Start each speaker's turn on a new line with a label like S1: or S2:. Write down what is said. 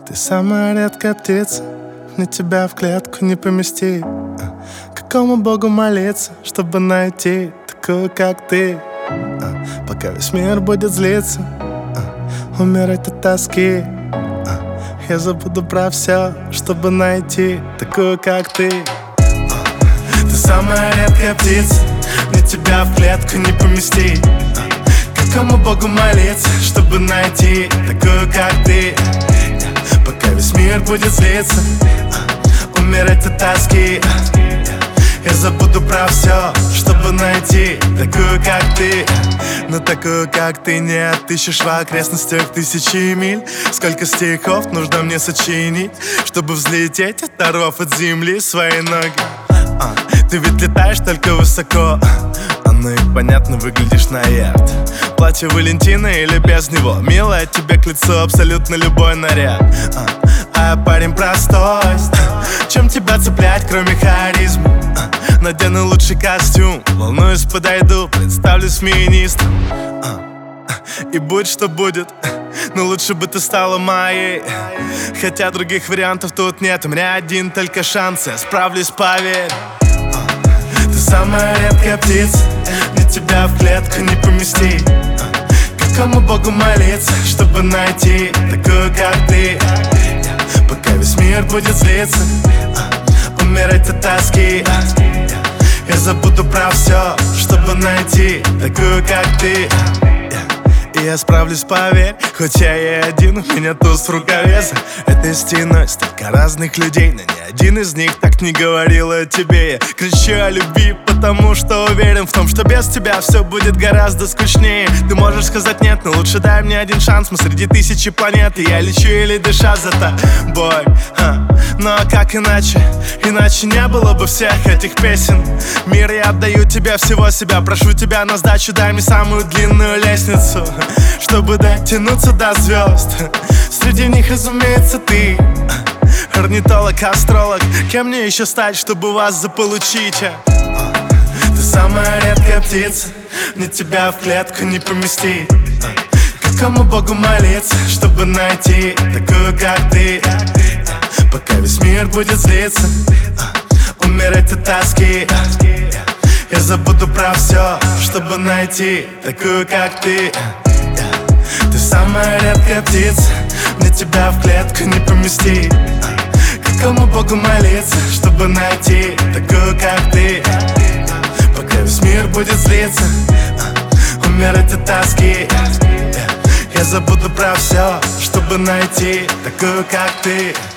S1: Ты самая редкая птица, мне тебя в клетку не поместить. Какому богу молиться, чтобы найти такую, как ты? Пока весь мир будет злиться, умирать от тоски, я забуду про все, чтобы найти такую, как ты. Ты самая редкая птица, мне тебя в клетку не поместить. Какому богу молиться, чтобы найти такую, как ты? Пока весь мир будет злиться, умирать от тоски, я забуду про все, чтобы найти такую, как ты. Но такую, как ты, не отыщешь в окрестностях тысячи миль. Сколько стихов нужно мне сочинить, чтобы взлететь, оторвав от земли свои ноги. Ты ведь летаешь только высоко, ну и понятно, выглядишь на ярд. Платье Валентина или без него, милая, тебе к лицу абсолютно любой наряд. А я парень простой, чем тебя цеплять, кроме харизмы? Надену лучший костюм, волнуюсь, подойду, представлюсь министром. И будь что будет, но лучше бы ты стала моей. Хотя других вариантов тут нет, у меня один только шанс, я справлюсь, поверь. Ты самая редкая птица, мне тебя в клетку не поместить. Какому богу молиться, чтобы найти такую, как ты? Пока весь мир будет злиться, умирать от тоски, я забуду про все, чтобы найти такую, как ты. И я справлюсь, поверь, хоть я и один, у меня туз в рукаве. За этой стеной столько разных людей, но ни один из них так не говорил о тебе. Я кричу о любви, потому что уверен в том, что без тебя все будет гораздо скучнее. Ты можешь сказать нет, но лучше дай мне один шанс. Мы среди тысячи планет, и я лечу или дыша за тобой. Ну а как иначе? Иначе не было бы всех этих песен. Мир, я отдаю тебе всего себя, прошу тебя на сдачу, дай мне самую длинную лестницу, чтобы дотянуться до звезд. Среди них, разумеется, ты орнитолог, астролог. Кем мне еще стать, чтобы вас заполучить? Ты самая редкая птица, мне тебя в клетку не поместить. Какому богу молиться, чтобы найти такую, как ты? Пока весь мир будет злиться, умирать от тоски, я забуду про все, чтобы найти такую, как ты. Ты самая редкая птица, мне тебя в клетку не поместить. Какому богу молиться, чтобы найти такую, как ты? Пока весь мир будет злиться, умирать от тоски, я забуду про все, чтобы найти такую, как ты.